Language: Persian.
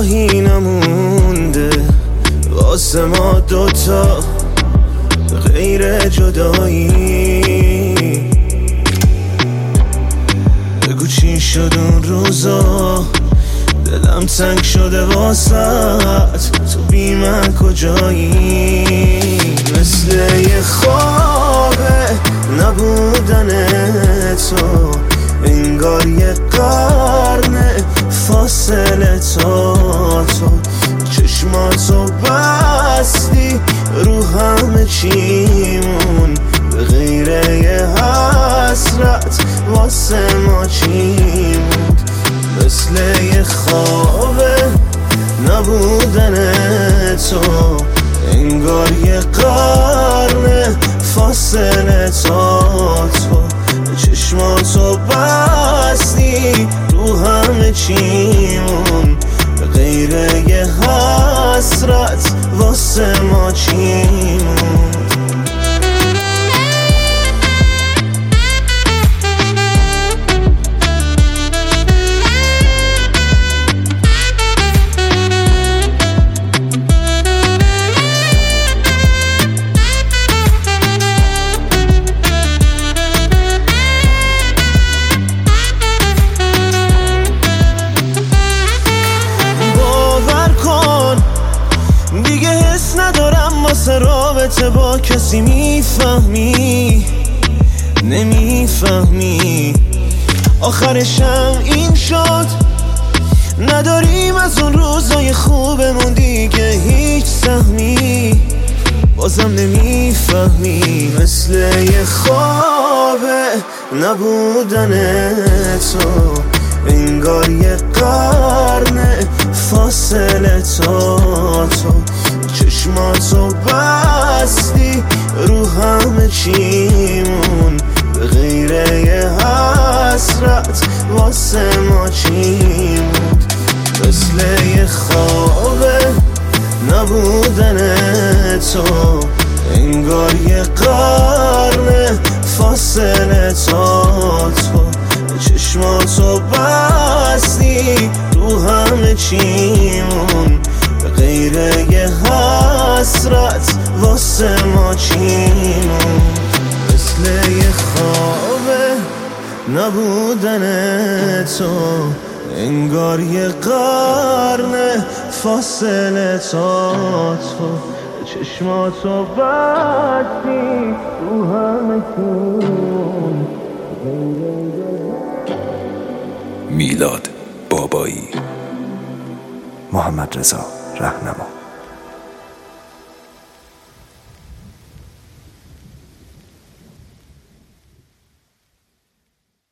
راهی نمونده واسه ما دوتا غیر جدایی. بگو چی شد اون روزا، دلم تنگ شده واسط، تو بی من کجایی؟ مثل یه خوابه نبودن تو، انگار یه قرن فاصله تا تو. چشماتو بستی رو همه چیمون، به غیر یه حسرت واسه ما چی موند؟ مثل یه خوابه نبودن تو، انگار یه قرن فاصله تا تو. چشماتو بستی رو همه چیمون، به غیر یه حسرت واسه ما چی موند؟ دیگه حس ندارم واسه رابطه با کسی، میفهمی نمیفهمی؟ آخرشم این شد، نداریم از اون روزای خوبمون دیگه هیچ سهمی، بازم نمیفهمی. مثل یه خوابه نبودن تو، انگار یه قرن فاصله تا تو. چشماتو بستی رو همه چیمون، به غیر یه حسرت واسه ما چی موند؟ مثل یه خوابه نبودن تو، انگار یه قرن فاصله تا تو. چشماتو بستی رو همه چیمون، به غیر یه حسرت واسه ما چی موند؟ مثل یه خوابه نبودن تو، انگار یه قرن فاصله تا تو. چشماتو بستی رو همه چیمون. میلاد بابایی، محمد رضا رهنما.